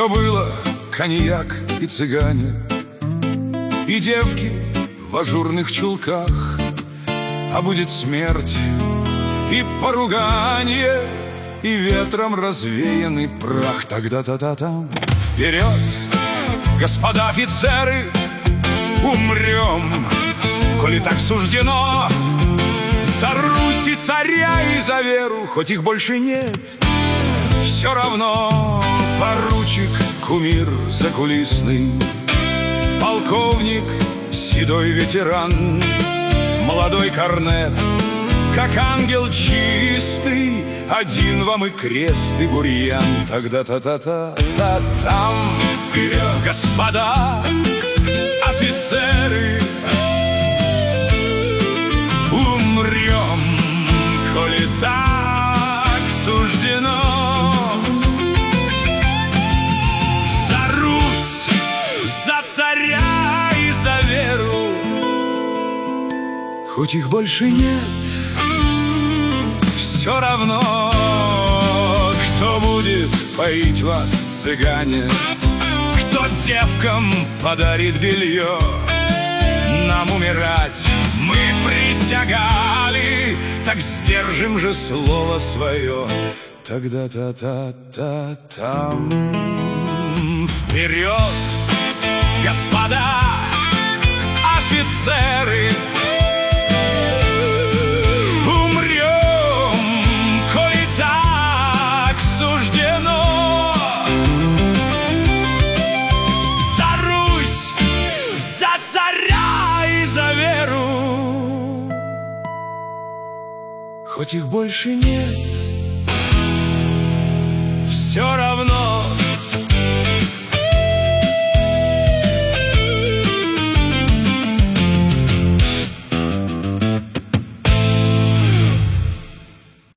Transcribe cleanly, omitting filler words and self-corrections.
Все было коньяк и цыгане, и девки в ажурных чулках. А будет смерть и поругание, и ветром развеянный прах. Тогда-та-та-там вперед, господа офицеры, умрем, коли так суждено. За Русь и царя и за веру, хоть их больше нет, все равно. Поручик, кумир закулисный, полковник, седой ветеран, молодой корнет, как ангел чистый, один вам и крест, и бурьян. Тогда-та-та-та-та-там вперед, господа офицеры, умрем, коли так суждено. За Русь, за царя и за веру, хоть их больше нет, все равно. Кто будет поить вас, цыгане? Кто девкам подарит белье? Нам умирать мы присягали, так сдержим же слово свое. Тогда-та-та-та-там вперед, господа офицеры, умрем, коли так суждено. За Русь, за царя и за веру, хоть их больше нет, все равно.